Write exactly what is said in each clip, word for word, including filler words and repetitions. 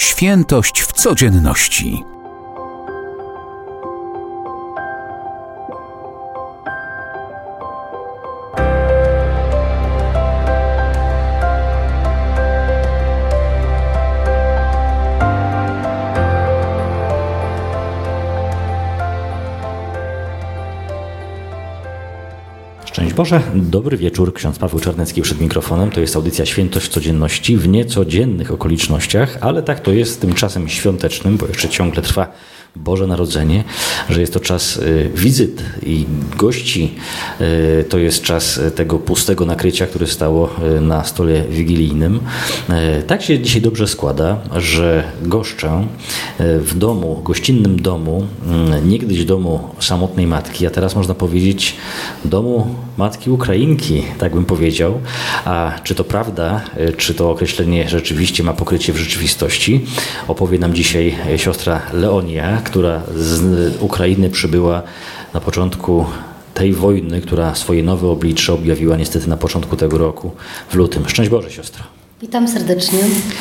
Świętość w codzienności. Szczęść Boże, dobry wieczór, ksiądz Paweł Czarnecki przed mikrofonem. To jest audycja Świętość codzienności w niecodziennych okolicznościach, ale tak to jest tym czasem świątecznym, bo jeszcze ciągle trwa Boże Narodzenie, że jest to czas wizyt i gości. To jest czas tego pustego nakrycia, które stało na stole wigilijnym. Tak się dzisiaj dobrze składa, że goszczę w domu, gościnnym domu, niegdyś domu samotnej matki, a teraz można powiedzieć domu matki Ukrainki, tak bym powiedział. A czy to prawda, czy to określenie rzeczywiście ma pokrycie w rzeczywistości, opowie nam dzisiaj siostra Leonia, która z Ukrainy przybyła na początku tej wojny, która swoje nowe oblicze objawiła niestety na początku tego roku, w lutym. Szczęść Boże, siostro. Witam serdecznie.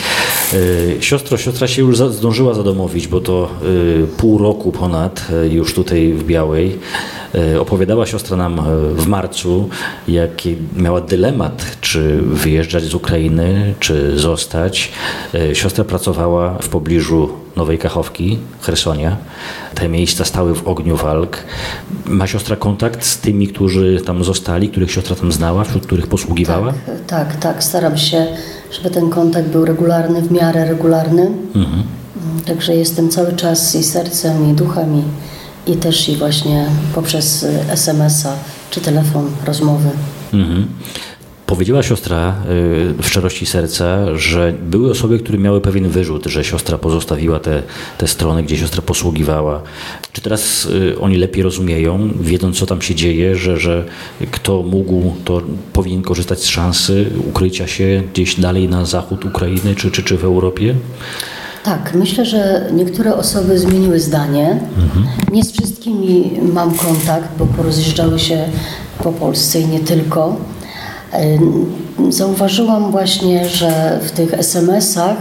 Siostro, siostra się już zdążyła zadomowić, bo to pół roku ponad już tutaj w Białej. Opowiadała siostra nam w marcu, jaki miała dylemat, czy wyjeżdżać z Ukrainy, czy zostać. Siostra pracowała w pobliżu Nowej Kachowki, Chersonia. Te miejsca stały w ogniu walk. Ma siostra kontakt z tymi, którzy tam zostali, których siostra tam znała, wśród których posługiwała? Tak, tak, tak. Staram się, żeby ten kontakt był regularny, w miarę regularny. Mhm. Także jestem cały czas i sercem, i duchem, i, i też i właśnie poprzez es em es a czy telefon, rozmowy. Mhm. Powiedziała siostra w szczerości serca, że były osoby, które miały pewien wyrzut, że siostra pozostawiła te, te strony, gdzie siostra posługiwała. Czy teraz oni lepiej rozumieją, wiedząc, co tam się dzieje, że, że kto mógł, to powinien korzystać z szansy ukrycia się gdzieś dalej na zachód Ukrainy, czy, czy, czy w Europie? Tak, myślę, że niektóre osoby zmieniły zdanie. Mhm. Nie z wszystkimi mam kontakt, bo porozjeżdżały się po Polsce i nie tylko. Zauważyłam właśnie, że w tych es em es ach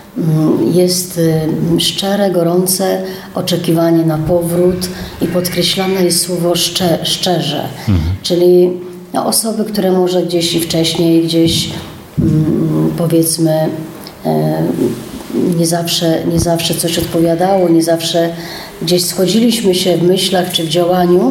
jest szczere, gorące oczekiwanie na powrót i podkreślane jest słowo szcze, szczerze. Mhm. Czyli osoby, które może gdzieś i wcześniej, gdzieś powiedzmy nie zawsze, nie zawsze coś odpowiadało, nie zawsze gdzieś schodziliśmy się w myślach czy w działaniu,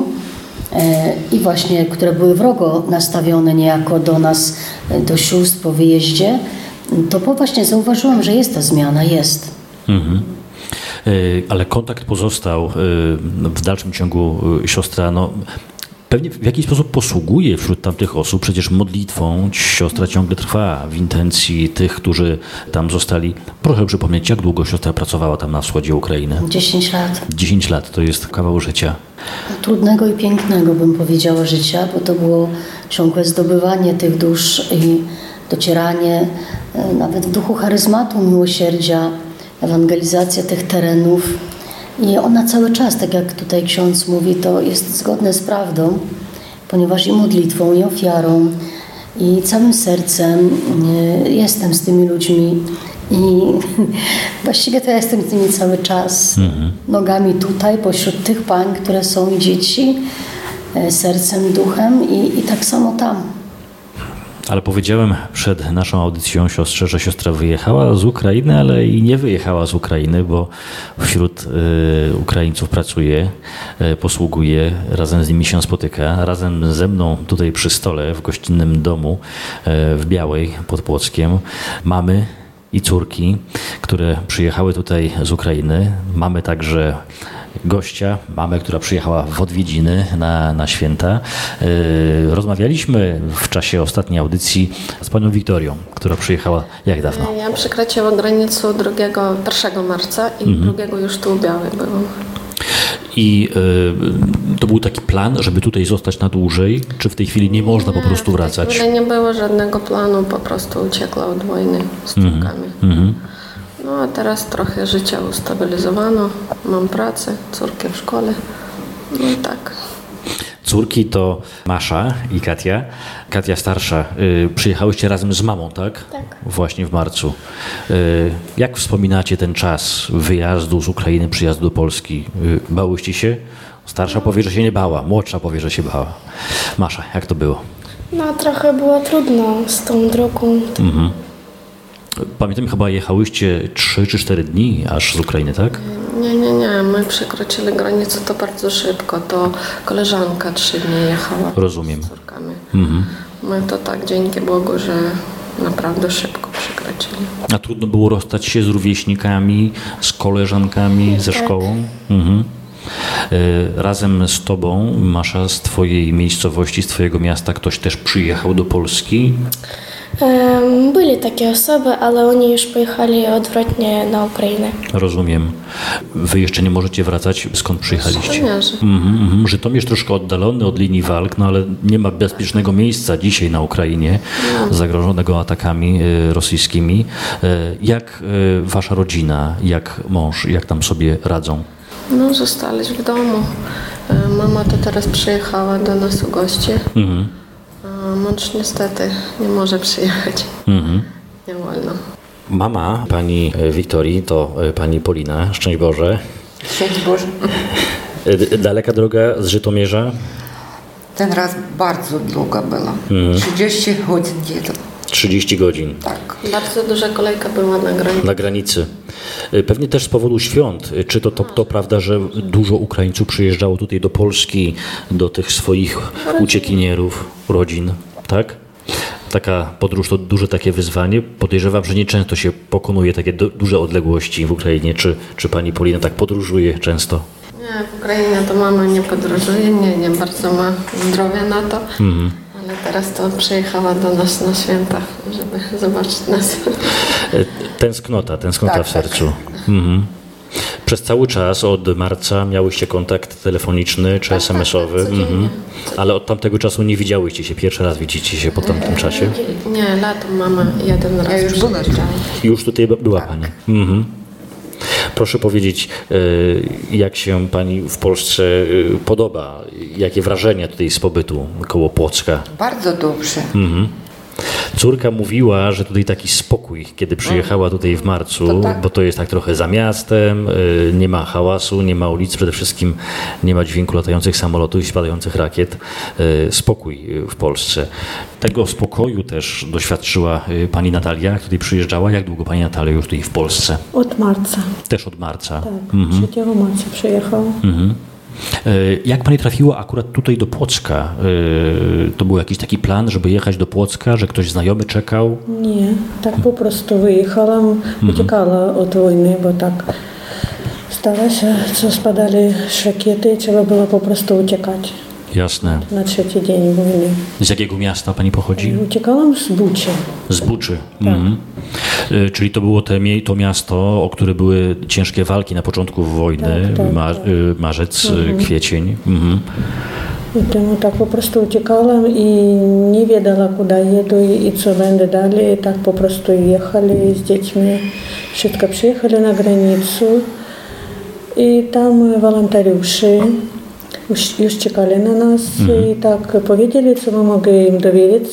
i właśnie, które były wrogo nastawione niejako do nas, do sióstr po wyjeździe, to właśnie zauważyłam, że jest ta zmiana, jest. Mhm. Ale kontakt pozostał w dalszym ciągu siostra, no pewnie w jakiś sposób posługuje wśród tamtych osób, przecież modlitwą siostra ciągle trwa w intencji tych, którzy tam zostali. Proszę przypomnieć, jak długo siostra pracowała tam na wschodzie Ukrainy? Dziesięć lat. Dziesięć lat, to jest kawał życia. Trudnego i pięknego, bym powiedziała, życia, bo to było ciągłe zdobywanie tych dusz i docieranie nawet w duchu charyzmatu, miłosierdzia, ewangelizacja tych terenów. I ona cały czas, tak jak tutaj ksiądz mówi, to jest zgodne z prawdą, ponieważ i modlitwą, i ofiarą, i całym sercem jestem z tymi ludźmi i właściwie to ja jestem z nimi cały czas, mhm. nogami tutaj, pośród tych pań, które są i dzieci, sercem, duchem i, i tak samo tam. Ale powiedziałem przed naszą audycją siostrze, że siostra wyjechała z Ukrainy, ale i nie wyjechała z Ukrainy, bo wśród y, Ukraińców pracuje, y, posługuje, razem z nimi się spotyka. Razem ze mną tutaj przy stole w gościnnym domu y, w Białej pod Płockiem mamy i córki, które przyjechały tutaj z Ukrainy. Mamy także gościa, mamę, która przyjechała w odwiedziny na, na święta. Yy, rozmawialiśmy w czasie ostatniej audycji z panią Wiktorią, która przyjechała jak dawno? Ja przekraczała granicę drugiego, pierwszego marca i mhm. drugiego już tu Białej było. I y, to był taki plan, żeby tutaj zostać na dłużej? Czy w tej chwili nie można nie, po prostu wracać? W tej chwili nie było żadnego planu, po prostu uciekła od wojny z córkami. Mm-hmm. No a teraz trochę życia ustabilizowano, mam pracę, córki w szkole, no i tak. Córki to Masza i Katia. Katia starsza. Y, przyjechałyście razem z mamą, tak? Tak. Właśnie w marcu. Y, jak wspominacie ten czas wyjazdu z Ukrainy, przyjazdu do Polski? Y, bałyście się? Starsza powie, że się nie bała. Młodsza powie, że się bała. Masza, jak to było? No trochę było trudno z tą drogą. Mhm. Pamiętam, chyba jechałyście trzy czy cztery dni aż z Ukrainy, tak? Nie, nie, nie. My przekroczyli granicę to bardzo szybko. To koleżanka trzy dni jechała. Rozumiem. Z córkami. Mhm. My to tak, dzięki Bogu, że naprawdę szybko przekroczyli. A trudno było rozstać się z rówieśnikami, z koleżankami, ze szkołą? Mhm. E, Razem z tobą, Masza, z twojej miejscowości, z twojego miasta, ktoś też przyjechał do Polski? Em, Byli takie osoby, ale oni już pojechali odwrotnie na Ukrainę. Rozumiem. Wy jeszcze nie możecie wracać, skąd przyjechaliście? Żołnierze. Mhm, mhm. Żytomierz troszkę oddalony od linii walk, no ale nie ma bezpiecznego miejsca dzisiaj na Ukrainie, zagrożonego atakami e, rosyjskimi. E, Jak e, wasza rodzina, jak mąż, jak tam sobie radzą? No, zostaliśmy w domu. E, Mama to teraz przyjechała do nas u gości. Mhm. A mąż niestety nie może przyjechać. Mhm. Nie wolno. Mama pani Wiktorii to e, pani Polina, szczęść Boże. Szczęść Boże. E, d- Daleka droga z Żytomierza? Ten raz bardzo długo było. trzydzieści godzin где-то. trzydzieści godzin. Tak. Bardzo duża kolejka była na granicy. Na granicy. E, Pewnie też z powodu świąt. E, Czy to, to, to prawda, że dużo Ukraińców przyjeżdżało tutaj do Polski, do tych swoich uciekinierów, rodzin, tak? Taka podróż to duże takie wyzwanie. Podejrzewam, że nieczęsto się pokonuje takie du- duże odległości w Ukrainie. Czy, czy pani Polina tak podróżuje często? Nie, w Ukrainie to mama nie podróżuje, nie, nie bardzo ma zdrowia na to. Ale teraz to przyjechała do nas na święta, żeby zobaczyć nas. E, Tęsknota, tęsknota Tak, w sercu. Mhm. Przez cały czas od marca miałyście kontakt telefoniczny czy es em esowy, tak, codziennie. mhm. Ale od tamtego czasu nie widziałyście się. Pierwszy raz widzicie się po tamtym czasie. Nie, latem mama jeden raz Ja już była. przyjeżdżała. Już tutaj była pani. Mhm. Proszę powiedzieć, e, jak się pani w Polsce e, podoba? Jakie wrażenia tutaj z pobytu koło Płocka? Bardzo dobrze. Córka mówiła, że tutaj taki spokój, kiedy przyjechała tutaj w marcu, To tak. bo to jest tak trochę za miastem, y, nie ma hałasu, nie ma ulic, przede wszystkim nie ma dźwięku latających samolotów i spadających rakiet. Y, Spokój y, w Polsce. Tego spokoju też doświadczyła y, pani Natalia, tutaj przyjeżdżała. Jak długo pani Natalia już tutaj w Polsce? Od marca, Też od marca. tak. trzeciego marca przyjechał. Mhm. Y, Jak pani trafiła akurat tutaj do Płocka? Y, To był jakiś taki plan, żeby jechać do Płocka, że ktoś znajomy czekał? Nie, tak po prostu wyjechałam, uciekała od wojny, bo tak stało się, co spadali rakiety, trzeba było po prostu uciekać Jasne. na trzeci dzień wojny. Z jakiego miasta pani pochodzi? Uciekałam z Buczy. Z Buczy. Mhm. Y, Czyli to było te, mie- to miasto, o które były ciężkie walki na początku wojny, Tak, tak, ma, tak. y, marzec, y, kwiecień. Mhm. I temu tak po prostu uciekałam i nie wiedziała, kudy jeду i, i co będę dalej. I tak po prostu jechali z dziećmi. Szybko przyjechali na granicę i tam wolontariusze już, już czekali na nas i tak powiedzieli, co my mogli im dowiedzieć.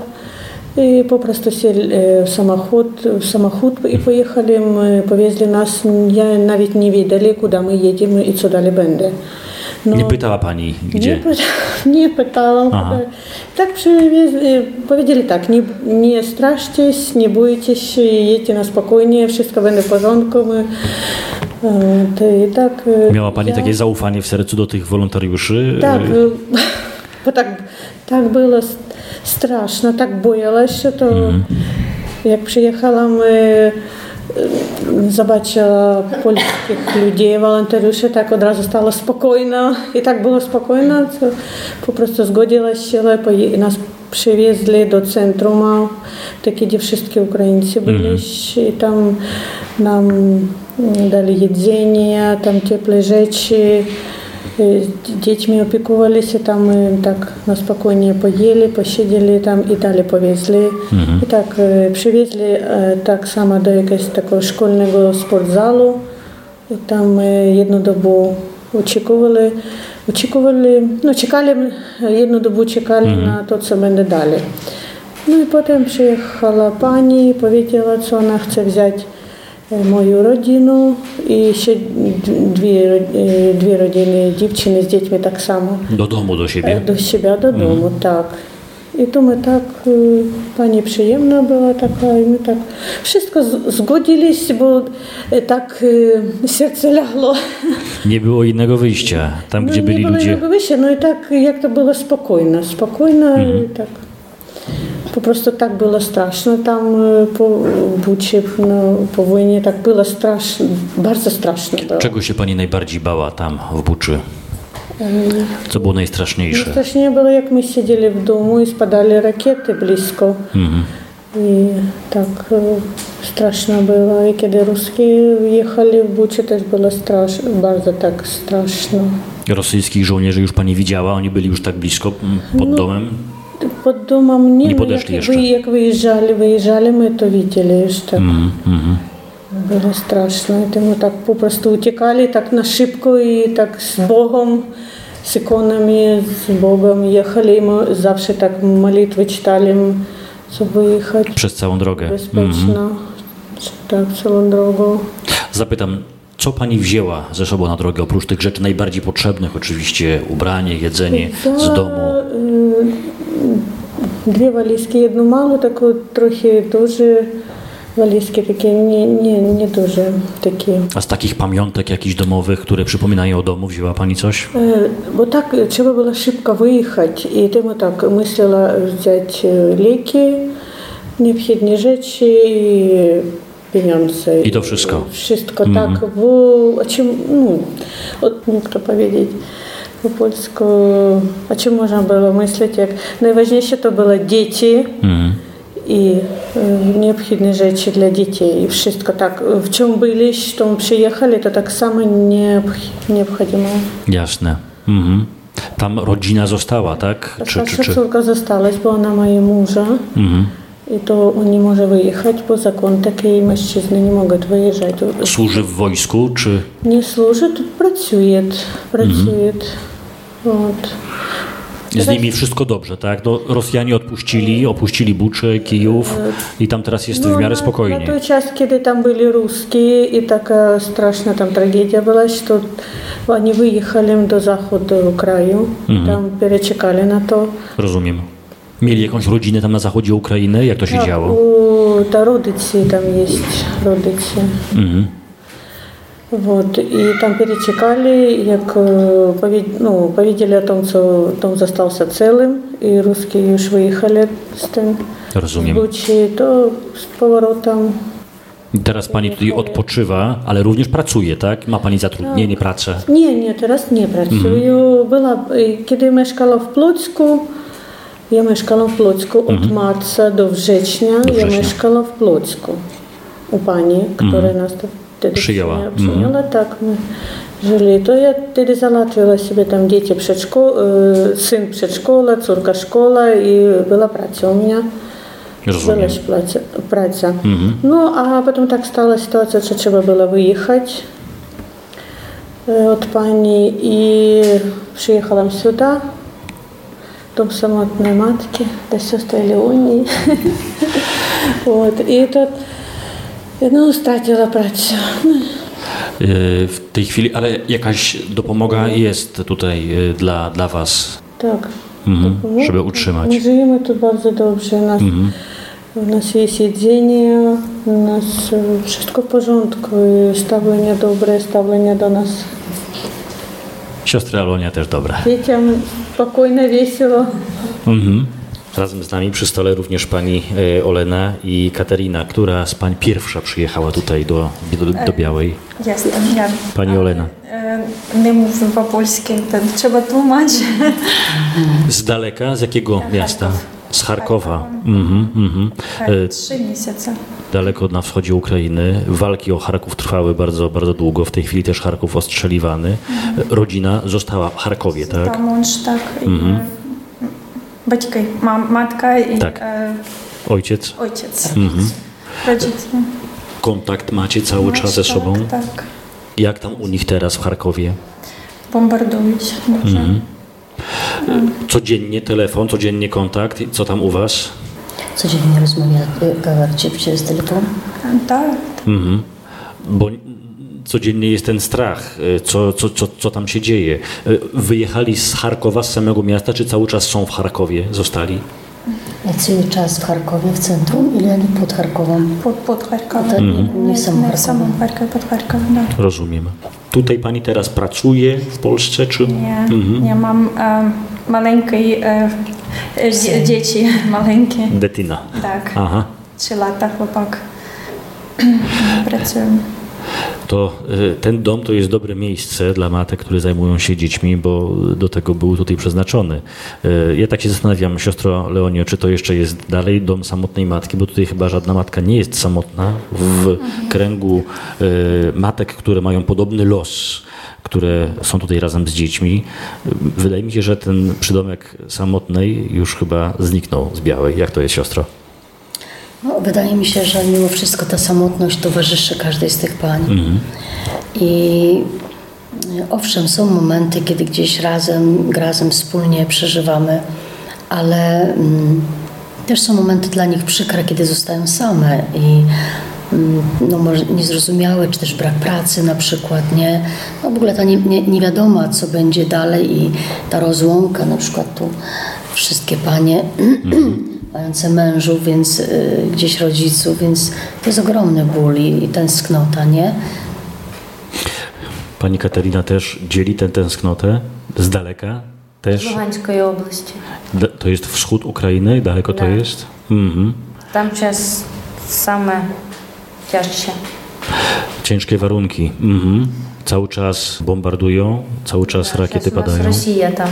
I po prostu sели w samochód, w samochód i pojechali, my, powieźli nas, ja nawet nie wiedzieli, kudy my jedziemy i co dalej będzie. No, Nie pytała pani, gdzie? Nie, pyta, nie pytałam. Aha. Tak przywieźli, powiedzieli tak, nie, nie straszcie się, nie bójcie się, jedźcie na spokojnie, wszystko będzie w porządku. My, e, to i tak, e, Miała pani ja, takie zaufanie w sercu do tych wolontariuszy? Tak, Y, e, bo tak, tak było straszno, tak boялась się, to jak przyjechałam, e, zobaczyła polskich ludzi, wolontariuszy, tak od razu stало spokojno i tak było spokojno, to po prostu zgodziłaś się, i nas przywieźli do centrum, takie, gdzie wszystkie Ukraińcy byli i tam nam dali jedzenie, tam ciepłe rzeczy, dziećmi opiekowali się, tam my tak na spokojnie pojeli, posiedzieli tam i dalej powieźli. Mhm. I tak e, przywieźli e, tak samo do jakiegoś takiego szkolnego sportzalu. I tam e, jedną dobę Очікували, очікували, ну, чекали, jedną dobę czekali mm-hmm. na to, co będzie dalej. No i potem przyjechała pani i powiedziała, co ona chce wziąć moją rodzinę i jeszcze dwie, dwie rodziny, dziewczyny z dziećmi tak samo. Do domu, do siebie? Do siebie, do domu, mm. tak. I to my tak, pani przyjemna była taka i my tak wszystko zgodziliśmy, bo tak serce legło. Nie było innego wyjścia, tam no, gdzie byli nie ludzie. Nie było innego wyjścia, no i tak jak to było spokojne, spokojne mm. i tak. Po prostu tak było straszno tam po Bucie, no, po wojnie tak było strasznie, bardzo strasznie było. Czego się pani najbardziej bała tam w Buczy? Co było najstraszniejsze? Najstraszniejsze było, jak my siedzieli w domu i spadali rakiety blisko. Mhm. I tak straszno było. I kiedy Ruskie jechali w Bucie, też było straszno, bardzo tak straszno. Rosyjskich żołnierzy już pani widziała? Oni byli już tak blisko, pod no, domem? Pod domem nie. Nie podeszli jak, jeszcze? Jak wyjeżdżali, wyjeżdżali, my to widzieli już tak. Mm, mm. Było straszno. I my tak po prostu uciekali tak na szybko i tak z Bogiem, z ikonami, z Bogiem jechali. My zawsze tak modlitwy czytali, żeby wyjechać. Przez całą drogę? Bezpieczno. Mm. Tak, całą drogą. Zapytam, co pani wzięła ze sobą na drogę, oprócz tych rzeczy najbardziej potrzebnych, oczywiście ubranie, jedzenie ja, z domu? Dwie walizki, jedną małą, taką trochę duże. Walizki takie nie, nie, nie duże. Takie. A z takich pamiątek jakichś domowych, które przypominają o domu, wzięła pani coś? E, bo tak trzeba było szybko wyjechać i temu tak myślała wziąć leki, niezbędne rzeczy i pieniądze. I to wszystko? Wszystko mm-hmm. tak, bo o czym, no, jak to powiedzieć po polsku, o czym można było myśleć, jak najważniejsze to było dzieci. Mm. I y, niezbędne rzeczy dla dzieci i wszystko tak. W czym byli, w czym przyjechali, to tak samo nieobchodzimy. Jasne. Mhm. Tam rodzina została, tak? Czy, czy, czy... córka została, bo ona ma męża. Mhm. I to oni może wyjechać, bo zakon taki mężczyzny nie mogą wyjeżdżać. Służy w wojsku, czy? Nie służy, to pracuje. Pracuje. Mhm. Z nimi wszystko dobrze, tak? No, Rosjanie odpuścili, opuścili Buczę, Kijów i tam teraz jest no, w miarę spokojnie. Na, na ten czas, kiedy tam byli Ruskie i taka straszna tam tragedia była, że oni wyjechali do zachodu kraju, mhm. tam перечекали na to. Rozumiem. Mieli jakąś rodzinę tam na zachodzie Ukrainy? Jak to się tak, działo? U, ta rodzice tam jest, rodzice. Mhm. Вот. I tam перечекали, jak no, powiedzieli o tym, co dom został celym i Ruskie już wyjechali z tym. Rozumiem. Buci, to z powrotem. Teraz pani tutaj odpoczywa, ale również pracuje, tak? Ma pani zatrudnienie, tak. pracę? Nie, nie, teraz nie pracuję. Mhm. Była, kiedy mieszkałam w Płocku, ja mieszkałam w Płocku mhm. od marca do września, do września. Ja mieszkałam w Płocku u pani, która mhm. nas wtedy przyjęła. przyjęła. Mm. Tak, my żyli. To ja wtedy załatwiła sobie tam dzieci przedszkola, syn przedszkola, córka szkoła i była praca u mnie. Rozumiem. Była praca. praca. Mm-hmm. No, a potem tak stała sytuacja, że trzeba było wyjechać od pani i przyjechałam сюди, dom samotnej matki, do siostry Leonii. Вот. I to no, straciła pracę. W tej chwili, ale jakaś dopomoga jest tutaj dla, dla was? Tak. Mhm, żeby utrzymać. My żyjemy tu bardzo dobrze. Nas, mhm. U nas jest jedzenie, u nas wszystko w porządku. Stawienie dobre, stawienie do nas. Siostra Alonia też dobra. Dzieciom spokojnie, weselo. Mhm. Razem z nami przy stole również pani Olena i Katerina, która z pań pierwsza przyjechała tutaj do, do, do Białej. Jestem, ja. Pani Olena. Nie mówię po polsku, to trzeba tłumaczyć. Z daleka? Z jakiego Charków. miasta? Z Charkowa. Mhm, mhm. Trzy miesiące. Daleko na wschodzie Ukrainy. Walki o Charków trwały bardzo, bardzo długo. W tej chwili też Charków ostrzeliwany. Mhm. Rodzina została w Charkowie, tak? Tam mąż, tak. Mhm. Батьки, мам, matka i tak. e, ojciec. Ojciec. Mhm. Rodzice. Kontakt macie cały Masz, czas ze sobą? Tak, tak. Jak tam u nich teraz w Charkowie? бомбардують дуже. Mhm. Codziennie telefon, codziennie kontakt. Co tam u was? Codziennie rozmawiacie przez telefon? Так, Mhm. Bo codziennie jest ten strach, co, co, co, co tam się dzieje. Wyjechali z Charkowa, z samego miasta, czy cały czas są w Charkowie, zostali? Cały czas w Charkowie, w centrum, или они под Харьковом? под, под Харковом. To nie, nie w samym Не в самому Харкові. Харкові, под Харковом, да. Rozumiem. Tutaj pani teraz pracuje w Polsce, czy? Ні, я мам е, маленький, е, е, ді- діти маленькі. Detyna. Так, Aha. trzy lata chłopak. Pracuję. To y, ten dom to jest dobre miejsce dla matek, które zajmują się dziećmi, bo do tego był tutaj przeznaczony. Y, Ja tak się zastanawiam, siostro Leonio, czy to jeszcze jest dalej dom samotnej matki, bo tutaj chyba żadna matka nie jest samotna w kręgu y, matek, które mają podobny los, które są tutaj razem z dziećmi. Y, Wydaje mi się, że ten przydomek samotnej już chyba zniknął z Białej. Jak to jest, siostro? No, wydaje mi się, że mimo wszystko ta samotność towarzyszy każdej z tych pań. I owszem, są momenty, kiedy gdzieś razem, razem wspólnie przeżywamy, ale mm, też są momenty dla nich przykre, kiedy zostają same i mm, no, może niezrozumiałe, czy też brak pracy na przykład, nie? No, w ogóle ta nie, nie, niewiadoma, co będzie dalej i ta rozłąka, na przykład tu wszystkie panie mające mężów, więc y, gdzieś rodziców, więc to jest ogromny ból i, i tęsknota, nie? Pani Katerina też dzieli tę tęsknotę z daleka? Też? Z Lugańskiej oblasti. Da- To jest wschód Ukrainy? Daleko to Tak. jest? Mhm. Tam czas same cięższe. Ciężkie warunki. Mhm. Cały czas bombardują, cały czas rakiety Зараз у нас padają. Росія там.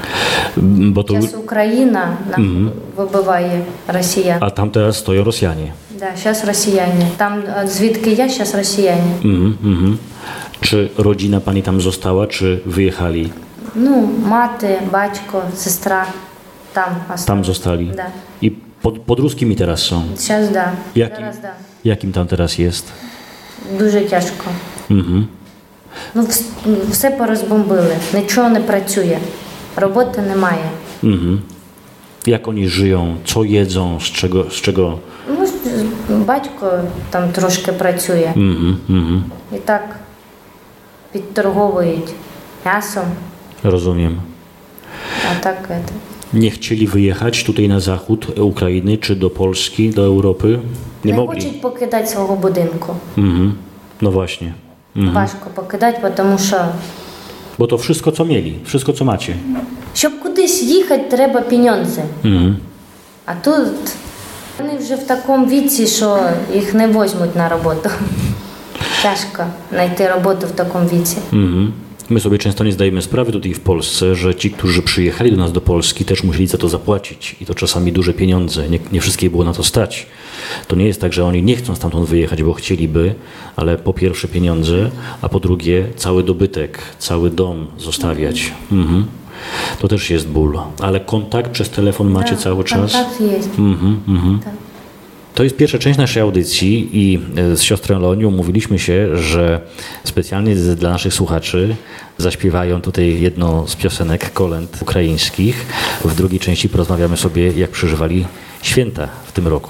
Bo to, Зараз Україна нам вибиває росіян. a tam teraz stoją Rosjanie. Да, зараз росіяни. Там е, звідки я, зараз росіяни. Mhm, mhm. Czy rodzina pani tam została, czy wyjechali? Ну, мати, батько, сестра там осталось. Tam zostali. Да. I pod, pod ruskimi teraz są. Зараз да. Jakim, Зараз да. jakim tam teraz jest? Дуже тяжко. Mhm. Ну, вс- все порозбомбили, нічого не працює. Роботи немає. Mhm. Jak oni żyją? Co jedzą? Z czego? Z czego? Ну, батько там трошки працює. Mhm, mhm. І так підторговують м'ясом, Rozumiem. а так это. Nie chcieli wyjechać tutaj na zachód Ukrainy, czy do Polski, do Europy? Nie Не mogli. хочуть покидати свого будинку. Mhm. No właśnie. Mhm. Важко покидати, тому що Bo to wszystko, co mieli, wszystko, co macie. щоб кудись їхати, треба піньонзи. Mhm. А тут вони вже в такому віці, що їх не візьмуть на роботу. Тяжко знайти роботу в такому віці. Mhm. My sobie często nie zdajemy sprawy tutaj w Polsce, że ci, którzy przyjechali do nas do Polski, też musieli za to zapłacić. I to czasami duże pieniądze. Nie, nie wszystkie było na to stać. To nie jest tak, że oni nie chcą stamtąd wyjechać, bo chcieliby, ale po pierwsze pieniądze, a po drugie cały dobytek, cały dom zostawiać. Mhm. To też jest ból. Ale kontakt przez telefon macie cały czas? Контакт є. Mhm, mhm. Tak. To jest pierwsza część naszej audycji i e, z siostrą Leonią umówiliśmy się, że specjalnie z- dla naszych słuchaczy zaśpiewają tutaj jedną z piosenek kolęd ukraińskich. W drugiej części porozmawiamy sobie, jak przeżywali święta w tym roku.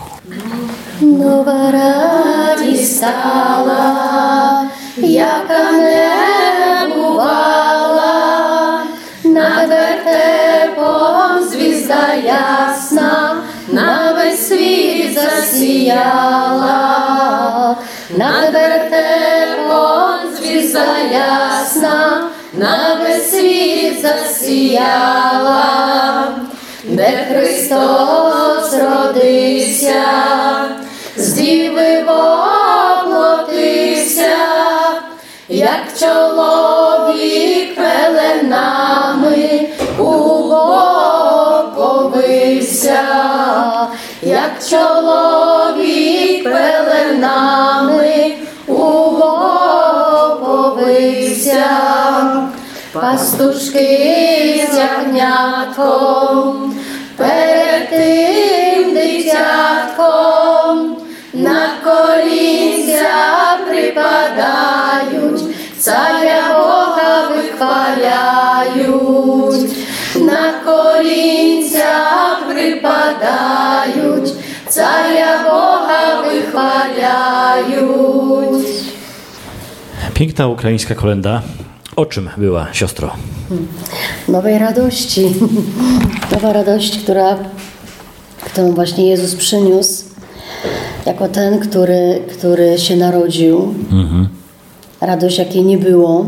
Нова радість стала, яка не бувала, над вертепом звізда ясна, на весь світ засіяла, над вертепом звізда ясна, на весь світ засіяла, де Христос родився, з діви воплотився, як чоловік пеленами у Бог повився, як чоловік пеленами у Бог повився, пастушки з ягнятком, перед тим дитятком, на колінця припадають, царя Бога вихваляють. wychwalajuć, Carja Boga wychwalajuć. Piękna ukraińska kolenda. O czym była, siostro? Nowej radości. Nowa radość, która, którą właśnie Jezus przyniósł jako ten, który, który się narodził. Mhm. Radość, jakiej nie było.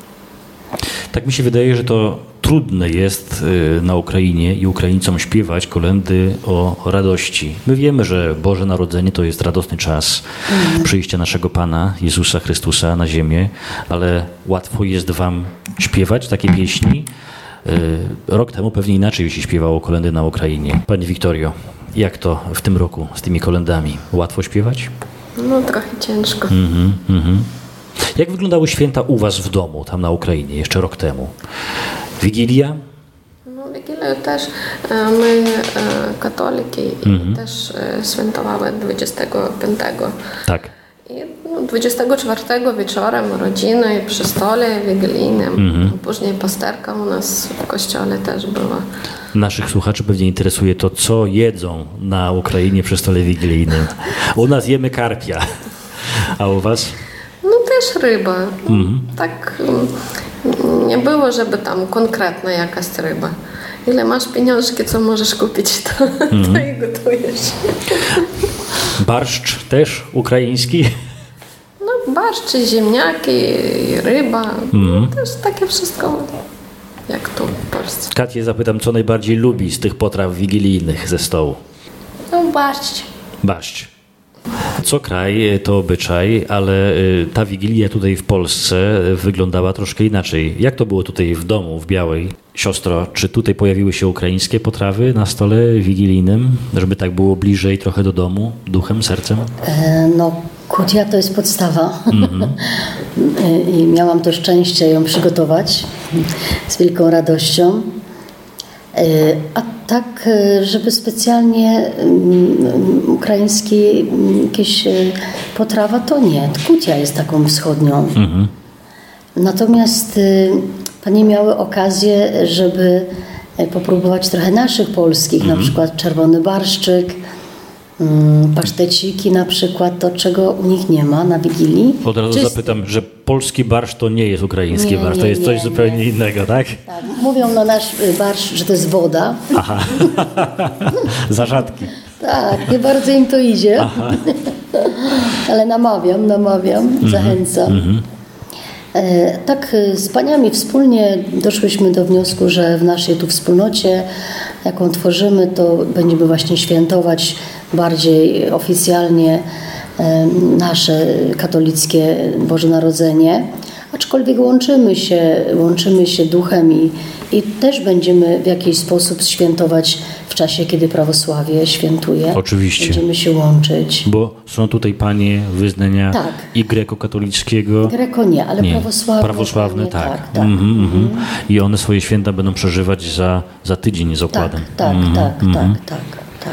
Tak mi się wydaje, że to trudne jest na Ukrainie i Ukraińcom śpiewać kolędy o radości. My wiemy, że Boże Narodzenie to jest radosny czas mhm. przyjścia naszego Pana Jezusa Chrystusa na ziemię, ale łatwo jest wam śpiewać takie pieśni. Rok temu pewnie inaczej się śpiewało kolędy na Ukrainie. Pani Wiktorio, jak to w tym roku z tymi kolędami? Łatwo śpiewać? No trochę ciężko. Mhm, mhm. Jak wyglądały święta u was w domu, tam na Ukrainie, jeszcze rok temu? Wigilia? No Wigilię też my, katoliki, mhm. też świętowały dwudziestego piątego. Tak. I no, dwudziestego czwartego wieczorem rodziny przy stole wigilijnym. Mhm. Później pasterka u nas w kościele też była. Naszych słuchaczy pewnie interesuje to, co jedzą na Ukrainie przy stole wigilijnym. U nas jemy karpia, a u was? No też ryba. Mhm. Tak nie było, żeby tam konkretna jakaś ryba. Ile masz pieniążki, co możesz kupić, to, mhm. to i gotujesz. Barszcz też ukraiński? No barszcz, ziemniaki, ryba. Mhm. No, też takie wszystko jak tu w Polsce. Katię zapytam, co najbardziej lubi z tych potraw wigilijnych ze stołu? No barszcz. Barszcz. Co kraj to obyczaj, ale ta Wigilia tutaj w Polsce wyglądała troszkę inaczej. Jak to było tutaj w domu, w Białej? Siostro, czy tutaj pojawiły się ukraińskie potrawy na stole wigilijnym, żeby tak było bliżej trochę do domu, duchem, sercem? E, no, kutia to jest podstawa. Mm-hmm. I miałam to szczęście ją przygotować z wielką radością. E, a tak, żeby specjalnie um, ukraiński um, jakieś um, potrawa, to nie. Kutia jest taką wschodnią. Mm-hmm. Natomiast um, panie miały okazję, żeby popróbować trochę naszych polskich, mm-hmm. na przykład czerwony barszczyk, um, paszteciki na przykład, to czego u nich nie ma na Wigilii. Od razu Czyst... zapytam, że polski barszcz to nie jest ukraiński nie, barszcz, nie, to jest nie, coś nie. zupełnie innego, tak? Tak, mówią na nasz barszcz, że to jest woda. Aha, za rzadki. Tak, nie bardzo im to idzie, ale namawiam, namawiam, mm-hmm. zachęcam. Mm-hmm. E, tak z paniami wspólnie doszłyśmy do wniosku, że w naszej tu wspólnocie, jaką tworzymy, to będziemy właśnie świętować bardziej oficjalnie e, nasze katolickie Boże Narodzenie, aczkolwiek łączymy się, łączymy się duchem i, i też będziemy w jakiś sposób świętować w czasie, kiedy prawosławie świętuje. Oczywiście. Będziemy się łączyć. Bo są tutaj panie wyznania tak. i grekokatolickiego. Greko nie, ale nie. prawosławne. Prawosławne, nie, tak. tak, tak. Mm-hmm, mm-hmm. I one swoje święta będą przeżywać za, za tydzień z okładem. Tak, tak, mm-hmm, tak, mm-hmm. tak, tak, tak.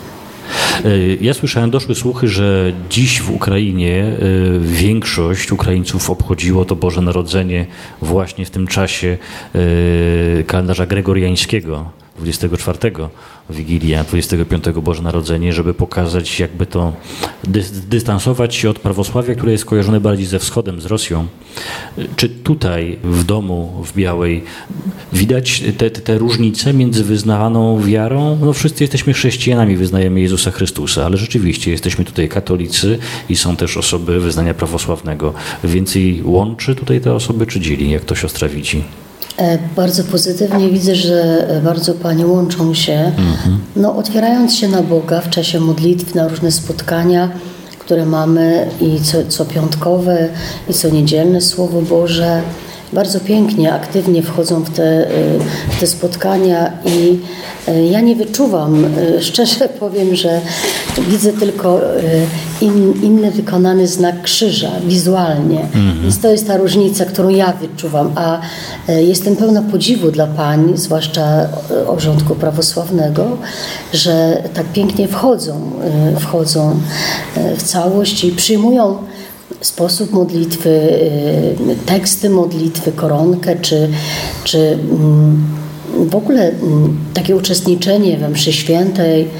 Ja słyszałem, doszły słuchy, że dziś w Ukrainie większość Ukraińców obchodziło to Boże Narodzenie właśnie w tym czasie kalendarza gregoriańskiego, dwudziestego czwartego Wigilia, dwudziestego piątego Boże Narodzenie, żeby pokazać, jakby to dystansować się od prawosławia, które jest kojarzone bardziej ze wschodem, z Rosją. Czy tutaj w domu w Białej widać te, te różnice między wyznawaną wiarą? No wszyscy jesteśmy chrześcijanami, wyznajemy Jezusa Chrystusa, ale rzeczywiście jesteśmy tutaj katolicy i są też osoby wyznania prawosławnego. Więcej łączy tutaj te osoby, czy dzieli? Jak to siostra widzi? Bardzo pozytywnie widzę, że bardzo panie łączą się, mhm. no, otwierając się na Boga w czasie modlitw, na różne spotkania, które mamy i co, co piątkowe, i co niedzielne Słowo Boże. Bardzo pięknie, aktywnie wchodzą w te, w te spotkania i ja nie wyczuwam, szczerze powiem, że widzę tylko in, inny wykonany znak krzyża wizualnie. Mm-hmm. Więc to jest ta różnica, którą ja wyczuwam, a jestem pełna podziwu dla pań, zwłaszcza obrządku prawosławnego, że tak pięknie wchodzą, wchodzą w całość i przyjmują sposób modlitwy, teksty modlitwy, koronkę, czy, czy w ogóle takie uczestniczenie we mszy świętej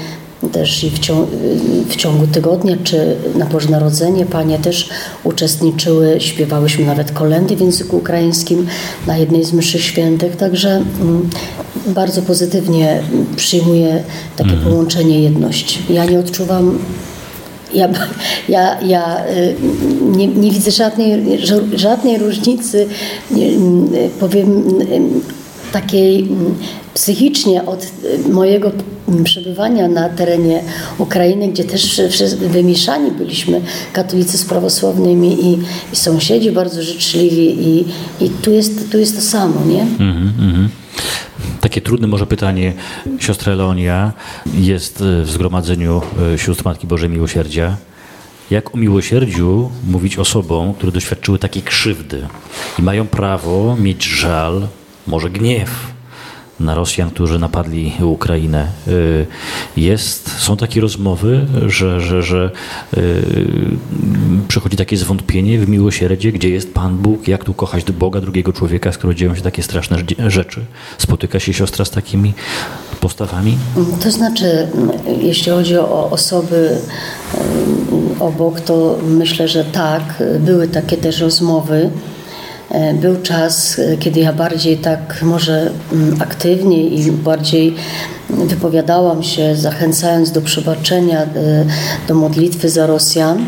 też i w ciągu, w ciągu tygodnia, czy na Boże Narodzenie panie też uczestniczyły, śpiewałyśmy nawet kolędy w języku ukraińskim na jednej z mszy świętych, także bardzo pozytywnie przyjmuję takie mhm. połączenie, jedność. Ja nie odczuwam Ja, ja, ja nie, nie widzę żadnej, żadnej różnicy, powiem, takiej psychicznie od mojego przebywania na terenie Ukrainy, gdzie też wymieszani byliśmy katolicy z prawosławnymi i, i sąsiedzi bardzo życzliwi i, i tu, jest, tu jest to samo, nie? Mm-hmm. Takie trudne może pytanie. Siostra Leonia jest w Zgromadzeniu Sióstr Matki Bożej Miłosierdzia. Jak o miłosierdziu mówić osobom, które doświadczyły takiej krzywdy i mają prawo mieć żal, może gniew na Rosjan, którzy napadli Ukrainę? Jest, są takie rozmowy, że, że, że yy, przychodzi takie zwątpienie w miłosierdzie, gdzie jest Pan Bóg, jak tu kochać Boga, drugiego człowieka, skoro dzieją się takie straszne rzeczy. Spotyka się siostra z takimi postawami? To znaczy, jeśli chodzi o osoby obok, to myślę, że tak, były takie też rozmowy. Był czas, kiedy ja bardziej tak może aktywnie i bardziej wypowiadałam się, zachęcając do przebaczenia, do modlitwy za Rosjan.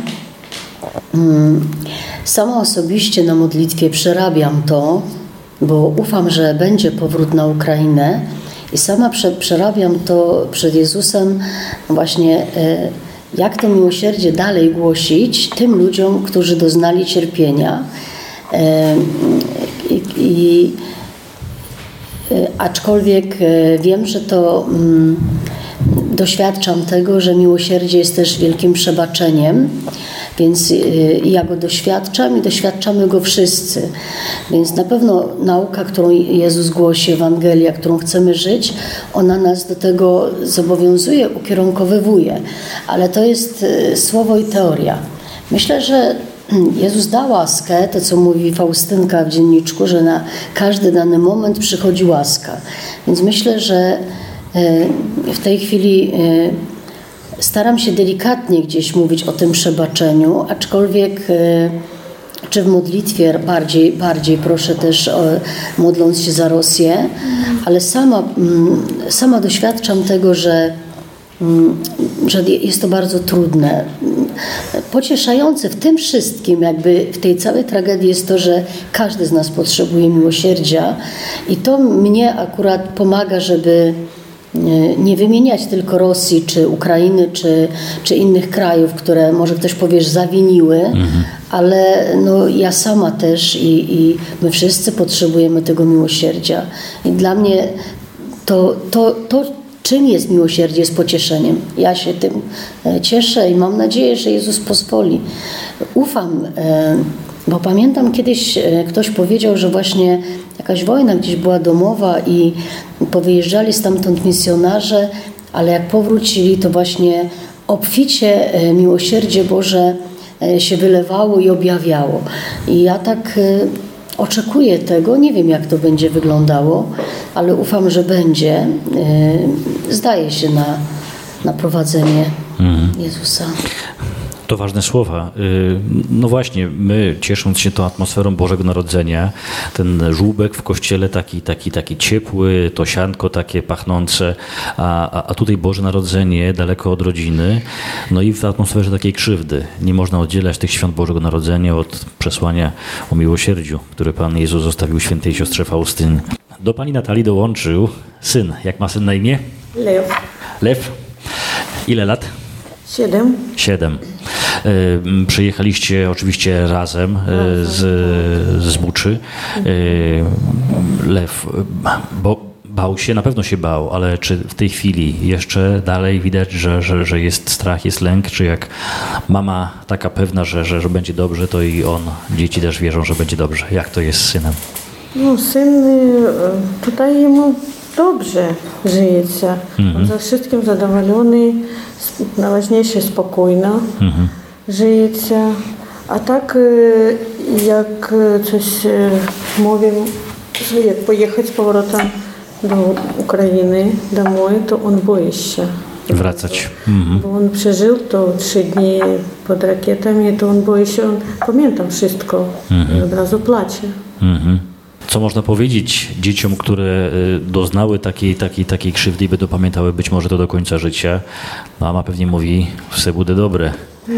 Sama osobiście na modlitwie przerabiam to, bo ufam, że będzie powrót na Ukrainę i sama przerabiam to przed Jezusem właśnie, jak to miłosierdzie dalej głosić tym ludziom, którzy doznali cierpienia. I, i, aczkolwiek wiem, że to mm, doświadczam tego, że miłosierdzie jest też wielkim przebaczeniem, więc y, ja go doświadczam i doświadczamy go wszyscy. Więc na pewno nauka, którą Jezus głosi, Ewangelia, którą chcemy żyć, ona nas do tego zobowiązuje, ukierunkowywuje. Ale to jest y, słowo i teoria. Myślę, że Jezus da łaskę, to co mówi Faustynka w dzienniczku, że na każdy dany moment przychodzi łaska. Więc myślę, że w tej chwili staram się delikatnie gdzieś mówić o tym przebaczeniu, aczkolwiek czy w modlitwie bardziej, bardziej proszę też modląc się za Rosję, ale sama, sama doświadczam tego, że że jest to bardzo trudne. Pocieszające w tym wszystkim, jakby w tej całej tragedii jest to, że każdy z nas potrzebuje miłosierdzia i to mnie akurat pomaga, żeby nie wymieniać tylko Rosji, czy Ukrainy, czy, czy innych krajów, które może ktoś powie, że zawiniły, mhm. ale no, ja sama też i, i my wszyscy potrzebujemy tego miłosierdzia. I dla mnie to, to, to czym jest miłosierdzie? Jest pocieszeniem. Ja się tym cieszę i mam nadzieję, że Jezus pozwoli. Ufam, bo pamiętam kiedyś ktoś powiedział, że właśnie jakaś wojna gdzieś była domowa i powyjeżdżali stamtąd misjonarze, ale jak powrócili, to właśnie obficie miłosierdzie Boże się wylewało i objawiało. I ja tak oczekuję tego, nie wiem jak to będzie wyglądało, ale ufam, że będzie. Zdaje się na, na prowadzenie mhm. Jezusa. To ważne słowa. No właśnie, my ciesząc się tą atmosferą Bożego Narodzenia, ten żłóbek w kościele taki, taki, taki ciepły, to sianko takie pachnące, a, a tutaj Boże Narodzenie daleko od rodziny, no i w atmosferze takiej krzywdy. Nie można oddzielać tych świąt Bożego Narodzenia od przesłania o miłosierdziu, które Pan Jezus zostawił świętej siostrze Faustynie. Do Pani Natalii dołączył syn. Jak ma syn na imię? Lew. Lew. Ile lat? Siedem. Siedem. Przyjechaliście oczywiście razem z, z Buczy. Lew, bo bał się, na pewno się bał, ale czy w tej chwili jeszcze dalej widać, że, że, że jest strach, jest lęk, czy jak mama taka pewna, że, że, że będzie dobrze, to i on, dzieci też wierzą, że będzie dobrze. Jak to jest z synem? No syn tutaj jemu dobrze żyje. Mhm. On za wszystkim zadowolony, najważniejsze spokojno mhm. żyje. A tak jak coś mówię, że jak pojechać z powrotem do Ukrainy, domoj, to on boi się. wracać. Mhm. Bo on przeżył to trzy dni pod rakietami, to on boi się, on pamięta wszystko mhm. i od razu płacze. Mhm. Co można powiedzieć dzieciom, które doznały takiej, takiej, takiej krzywdy i będą pamiętały być może to do końca życia? Mama pewnie mówi, все буде dobre.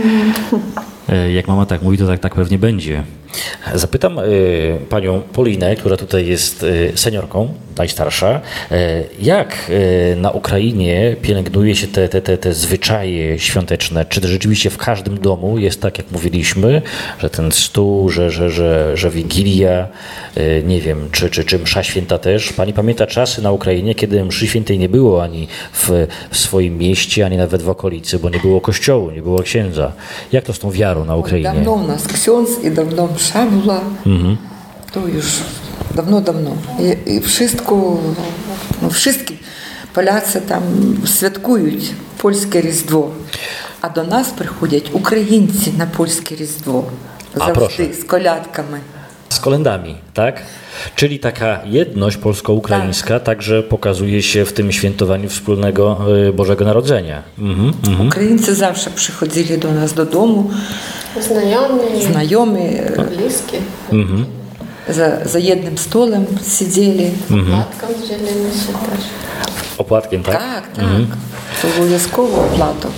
Jak mama tak mówi, to tak, tak pewnie będzie. Zapytam y, panią Polinę, która tutaj jest y, seniorką, najstarsza, y, jak y, na Ukrainie pielęgnuje się te, te, te, te zwyczaje świąteczne? Czy to rzeczywiście w każdym domu jest tak, jak mówiliśmy, że ten stół, że, że, że, że Wigilia, y, nie wiem, czy, czy, czy msza święta też? Pani pamięta czasy na Ukrainie, kiedy mszy świętej nie było ani w, w swoim mieście, ani nawet w okolicy, bo nie było kościołu, nie było księdza. Jak to z tą wiarą na Ukrainie? Давно у нас ksiądz i давно msza była. Mhm. To już dawno, dawno. I, i wszystko, no wszystkie Polacy tam świętują polskie Різдво. A do nas przychodzą Ukraińcy na polskie Різдво. Zawsze z kolядками. Z kolendami, tak? Czyli taka jedność polsko-ukraińska tak. także pokazuje się w tym świętowaniu wspólnego Bożego Narodzenia. Mhm, mhm. Ukraińcy zawsze przychodzili do nas do domu. Znajomi, Znajomi bliskie. Mhm. Za, za jednym stolem siedzieli. Opłatką dzielili się też. Opłatkiem, tak? Tak, tak. Mhm. To obowiązkowo opłatок.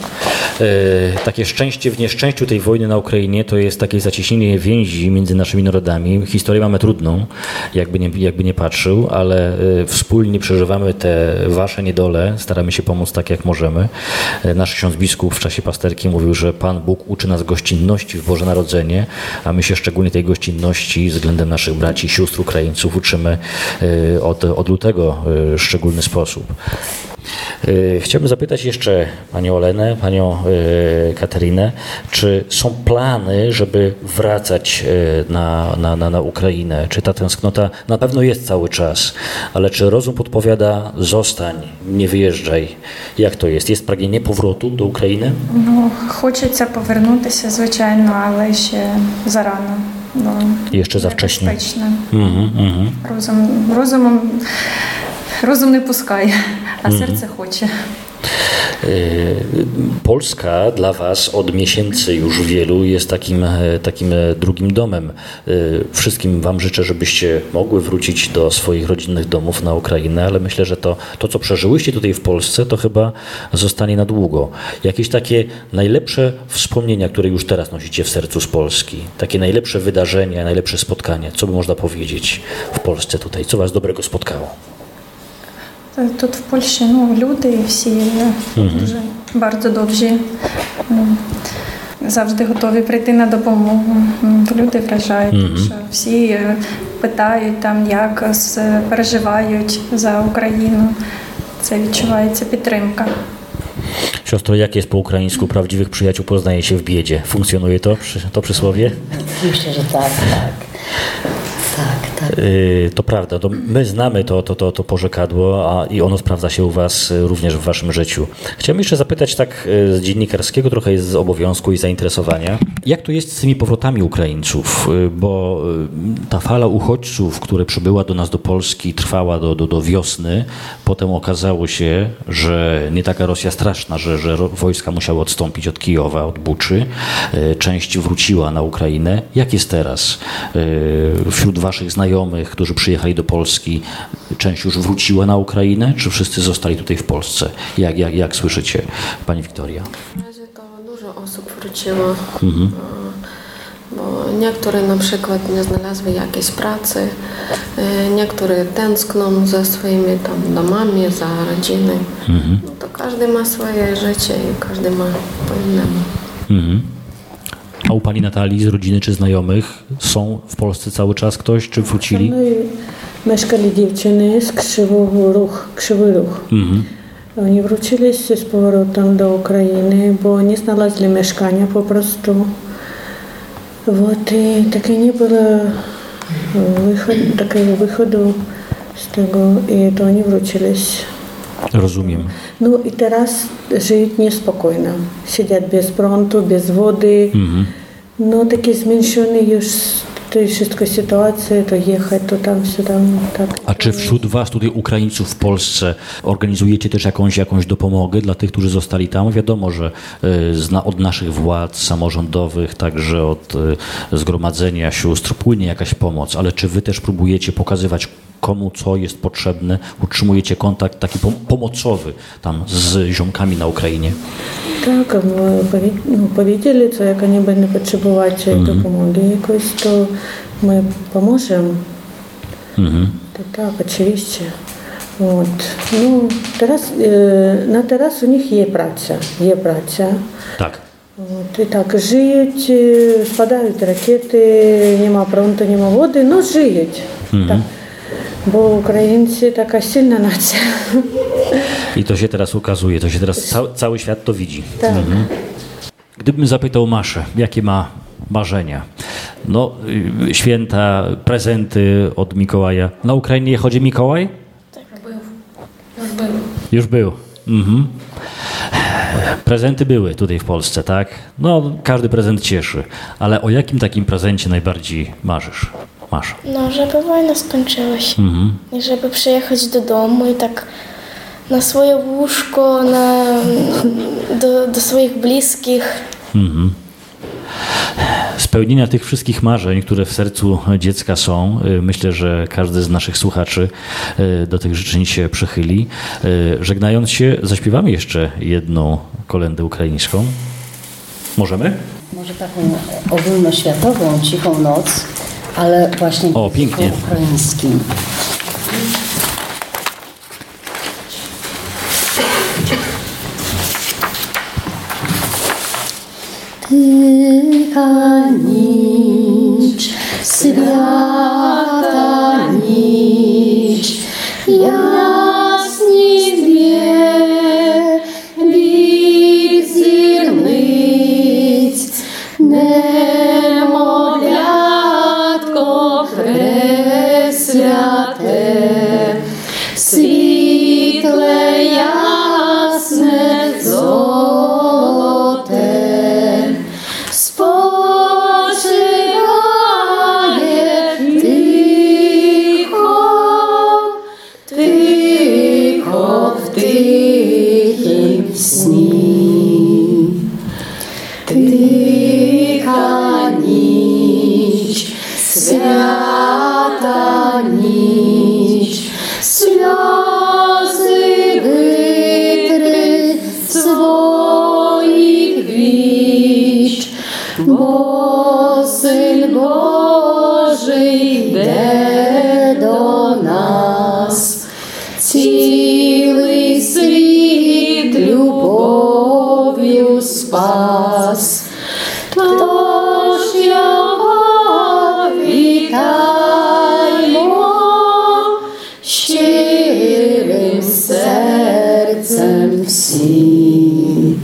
E, takie szczęście w nieszczęściu tej wojny na Ukrainie to jest takie zacieśnienie więzi między naszymi narodami. Historię mamy trudną, jakby nie, jakby nie patrzył, ale e, wspólnie przeżywamy te wasze niedole, staramy się pomóc tak jak możemy. E, nasz ksiądz biskup w czasie pasterki mówił, że Pan Bóg uczy nas gościnności w Boże Narodzenie, a my się szczególnie tej gościnności względem naszych braci i sióstr Ukraińców uczymy e, od, od lutego e, w szczególny sposób. Chciałbym zapytać jeszcze panią Olenę, panią Katarinę, czy są plany, żeby wracać na, na, na, na Ukrainę? Czy ta tęsknota na pewno jest cały czas, ale czy rozum podpowiada zostań, nie wyjeżdżaj? Jak to jest? Jest pragnienie powrotu do України? Ну, хочеться повернутися, звичайно, але ще зарано. Бо jeszcze za wcześnie. Mm, mm. Розум, розумом, розум не пускає, a serce chce. Polska dla was od miesięcy już wielu jest takim, takim drugim domem. Wszystkim wam życzę, żebyście mogły wrócić do swoich rodzinnych domów na Ukrainę, ale myślę, że to, to co przeżyłyście tutaj w Polsce, to chyba zostanie na długo. Jakieś takie najlepsze wspomnienia, które już teraz nosicie w sercu z Polski, takie najlepsze wydarzenia, najlepsze spotkania, co by można powiedzieć w Polsce tutaj, co was dobrego spotkało? Тут в Польщі ну, люди всі mm-hmm. дуже bardzo dobrzy. Завжди готові прийти на допомогу. Люди вражають, mm-hmm. що всі питають, там, як переживають за Україну. Це відчувається підтримка. Siostro, jak jest po ukraińsku? Prawdziwych przyjaciół poznaje się w biedzie. Funkcjonuje to, to przysłowie? Myślę, że tak, tak. Tak, tak. To prawda, to my znamy to, to, to, to porzekadło, a i ono sprawdza się u was również w waszym życiu. Chciałem jeszcze zapytać tak z dziennikarskiego, trochę z obowiązku i zainteresowania, jak to jest z tymi powrotami Ukraińców, bo ta fala uchodźców, która przybyła do nas do Polski, trwała do, do, do wiosny, potem okazało się, że nie taka Rosja straszna, że, że wojska musiały odstąpić od Kijowa, od Buczy, część wróciła na Ukrainę. Jak jest teraz? Wśród waszych znajomych, którzy przyjechali do Polski, część już wróciła na Ukrainę, czy wszyscy zostali tutaj w Polsce? Jak, jak, jak słyszycie, pani Wiktoria? W razie to dużo osób wróciło, mhm. bo niektóre na przykład nie znalazły jakiejś pracy, niektóre tęskną za swoimi tam domami, za rodziną. Mhm. No to każdy ma swoje życie i każdy ma po innemu. Mhm. A u pani Natalii z rodziny czy znajomych są w Polsce cały czas ktoś, czy wrócili? Mieszkali dziewczyny z Krzywego Ruch, Krzywy Ruch. Mhm. Oni wrócili z powrotem do Ukrainy, bo nie znaleźli mieszkania po prostu. Вот, i takie nie było wychod, takiego wychodu z tego i to oni wrócili. Rozumiem. No i teraz żyją niespokojnie. Siedzą bez prądu, bez wody. Mhm. No takie zmęczone już to jest wszystko sytuacja, to jechać, to tam, sюда. Tak. A czy wśród was tutaj Ukraińców w Polsce organizujecie też jakąś, jakąś dopomogę dla tych, którzy zostali tam? Wiadomo, że y, od naszych władz samorządowych, także od y, Zgromadzenia Sióstr płynie jakaś pomoc, ale czy wy też próbujecie pokazywać, komu co jest potrzebne, utrzymujecie kontakt taki pom- pomocowy tam z ziomkami na Ukrainie? Tak, my no, powiedzieli, co jak oni będą potrzebować mm-hmm. допомоги jakoś, to my pomożemy. Mm-hmm. To tak, oczywiście. Вот. No, teraz, e, na teraz u nich jest praca, jest praca. Tak. Вот. I tak, żyją, spadają rakiety, nie ma prądu, nie ma wody, no żyją. Mm-hmm. Tak. Bo Ukraińcy taka silna nacja. I to się teraz ukazuje, to się teraz cały, cały świat to widzi. Tak. Mhm. Gdybym zapytał Maszę, jakie ma marzenia? No, y, święta, prezenty od Mikołaja. Na Ukrainie chodzi Mikołaj? Tak, był. Już był. Już był. Mhm. Prezenty były tutaj w Polsce, tak? No, każdy prezent cieszy. Ale o jakim takim prezencie najbardziej marzysz? Masz. No, żeby wojna skończyła się. Mhm. I żeby przyjechać do domu i tak na swoje łóżko, na, do, do swoich bliskich. Mhm. Spełnienia tych wszystkich marzeń, które w sercu dziecka są, myślę, że każdy z naszych słuchaczy do tych życzeń się przychyli. Żegnając się, zaśpiewamy jeszcze jedną kolędę ukraińską. Możemy? Może taką ogólnoświatową, cichą noc, ale właśnie o, pięknie. Ukraińskim. Tycha nicz, świata nicz, jasni dwie, wilk zirnic, nemowlятко presвяте, світле ясне золоте. Tycha nicz, świata nicz, сльози витри своїх віч, бо Син Божий йде до нас, цілий світ любов'ю спас. Тож його вітаймо щирим серцем всі.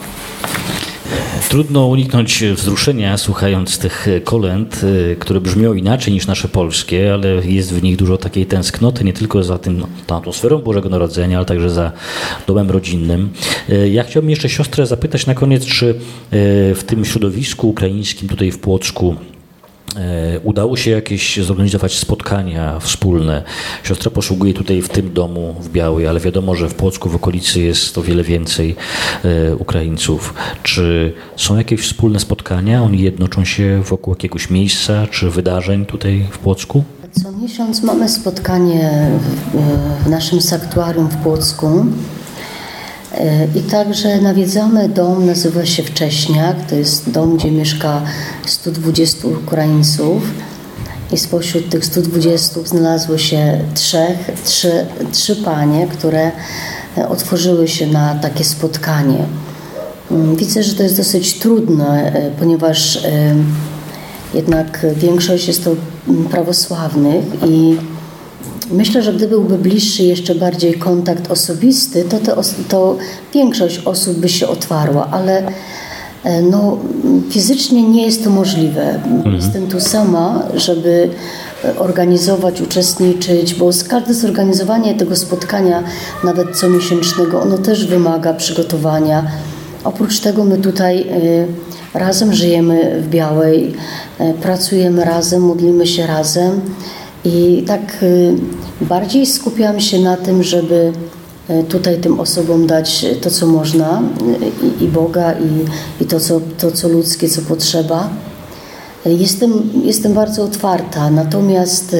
Trudno uniknąć wzruszenia, słuchając tych kolęd, które brzmią inaczej niż nasze polskie, ale jest w nich dużo takiej tęsknoty, nie tylko za tym, tą atmosferą Bożego Narodzenia, ale także za domem rodzinnym. Ja chciałbym jeszcze siostrę zapytać na koniec, czy w tym środowisku ukraińskim tutaj w Płocku udało się jakieś zorganizować spotkania wspólne. Siostra posługuje tutaj w tym domu w Białej, ale wiadomo, że w Płocku, w okolicy jest o wiele więcej e, Ukraińców. Czy są jakieś wspólne spotkania? Oni jednoczą się wokół jakiegoś miejsca czy wydarzeń tutaj w Płocku? Co miesiąc mamy spotkanie w, w naszym sanktuarium w Płocku. I także nawiedzamy dom, nazywa się Wcześniak, to jest dom, gdzie mieszka stu dwudziestu Ukraińców i spośród tych stu dwudziestu znalazło się trzech, trzy, trzy panie, które otworzyły się na takie spotkanie. Widzę, że to jest dosyć trudne, ponieważ jednak większość jest to prawosławnych i myślę, że gdyby byłby bliższy jeszcze bardziej kontakt osobisty, to, te, to większość osób by się otwarła, ale no, fizycznie nie jest to możliwe. Mhm. Jestem tu sama, żeby organizować, uczestniczyć, bo każde zorganizowanie tego spotkania, nawet comiesięcznego, ono też wymaga przygotowania. Oprócz tego my tutaj razem żyjemy w Białej, pracujemy razem, modlimy się razem i tak bardziej skupiam się na tym, żeby tutaj tym osobom dać to, co można i, i Boga i, i to, co, to, co ludzkie, co potrzeba. Jestem, jestem bardzo otwarta, natomiast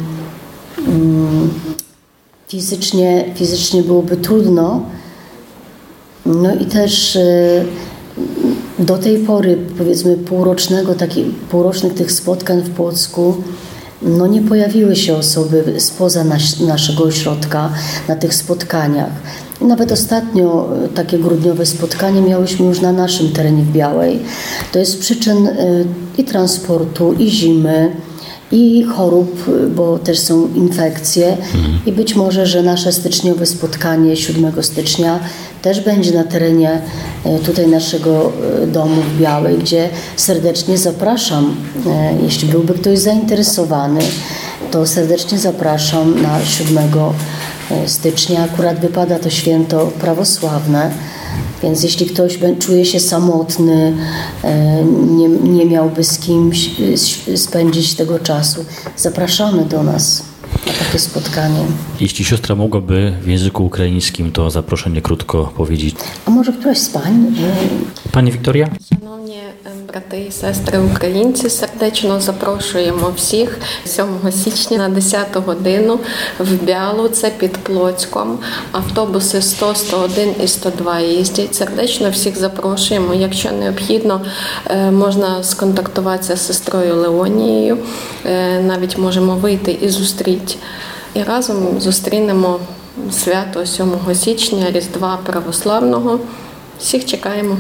mm, fizycznie, fizycznie byłoby trudno. No i też do tej pory, powiedzmy półrocznego, taki, półrocznych tych spotkań w Płocku, no nie pojawiły się osoby spoza nas, naszego ośrodka na tych spotkaniach. I nawet ostatnio takie grudniowe spotkanie miałyśmy już na naszym terenie w Białej. To jest z przyczyn i transportu, i zimy, i chorób, bo też są infekcje mhm. i być może, że nasze styczniowe spotkanie siódmego stycznia też będzie na terenie tutaj naszego domu w Białej, gdzie serdecznie zapraszam, jeśli byłby ktoś zainteresowany, to serdecznie zapraszam na siódmego stycznia. Akurat wypada to święto prawosławne, więc jeśli ktoś czuje się samotny, nie, nie miałby z kimś spędzić tego czasu, zapraszamy do nas na takie spotkanie. Jeśli siostra mogłaby w języku ukraińskim to zaproszenie krótko powiedzieć. A może któraś z pań? Pani Wiktoria? Шановні брати і сестри українці, сердечно запрошуємо всіх сьомого січня на десяту годину в Бялу, це під Плоцьком. Автобуси сто, сто один і сто два їздять. Сердечно всіх запрошуємо. Якщо необхідно, можна сконтактуватися з сестрою Леонією. Навіть можемо вийти і зустріти. І разом зустрінемо свято сьомого січня, Різдва Православного. Всіх чекаємо.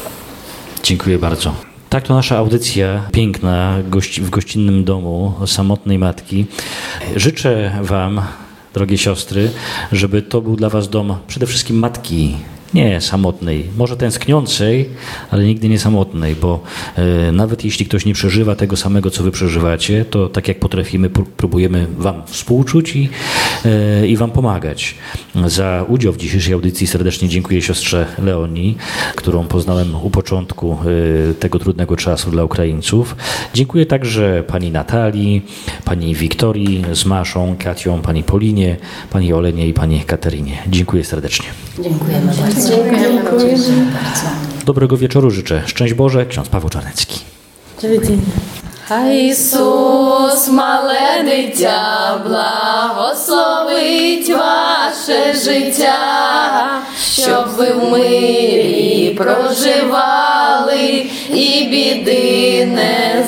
Dziękuję bardzo. Tak, to nasza audycja piękna gości, w gościnnym domu samotnej matki. Życzę Wam, drogie siostry, żeby to był dla Was dom przede wszystkim matki, nie samotnej, może tęskniącej, ale nigdy nie samotnej, bo e, nawet jeśli ktoś nie przeżywa tego samego, co Wy przeżywacie, to tak jak potrafimy, próbujemy Wam współczuć i, e, i Wam pomagać. Za udział w dzisiejszej audycji serdecznie dziękuję siostrze Leonii, którą poznałem u początku e, tego trudnego czasu dla Ukraińców. Dziękuję także pani Natalii, pani Wiktorii z Maszą, Katią, pani Polinie, pani Olenie i pani Katerinie. Dziękuję serdecznie. Dziękujemy bardzo. Dziękujemy bardzo. Dobrego wieczoru życzę. Szczęść Boże, ksiądz Paweł Czarnecki. Do widzenia. Хай Ісус, мале дитя, благословить ваше життя, щоб ви в мирі проживали і біди не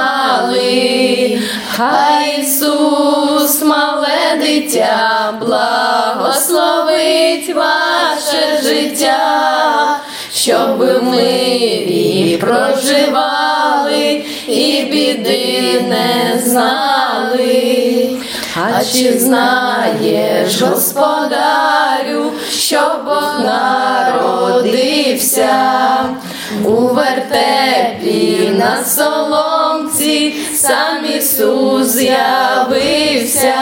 знали. Хай Ісус, мале дитя, благословить ваше життя, щоб ви в мирі проживали і біди не знали. А чи знаєш, Господарю, що Бог народився у вертепі на соломці, сам Ісус з'явився.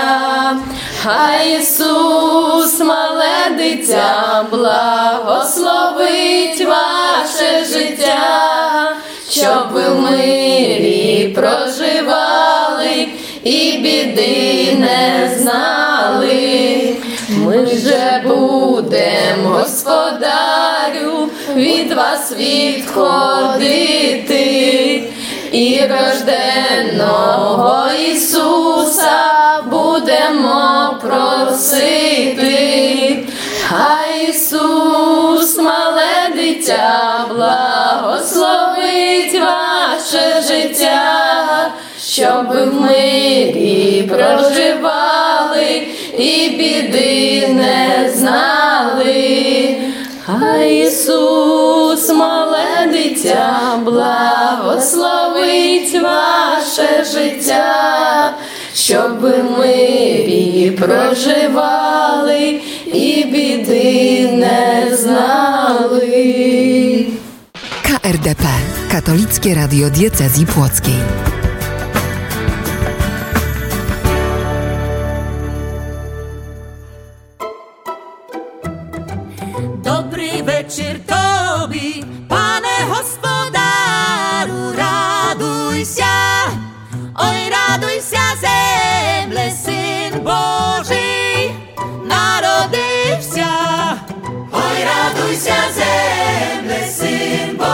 Хай Ісус, мале дитя, благословить ваше життя, щоб ви в мирі проживали і біди не знали. Ми же будем, Господарю, від вас відходити, і рожденого Ісуса будемо просити. Хай Ісус, мале дитя, благословить ваше життя, щоб ви в мирі проживали і біди не знали. Хай Ісус, мале дитя, благословить ваше життя, щоб ви в мирі проживали і біди не знали. K R D P, Katolickie Radio Diecezji Płockiej. Добрий вечір тобі, пане господарю. вся земле син.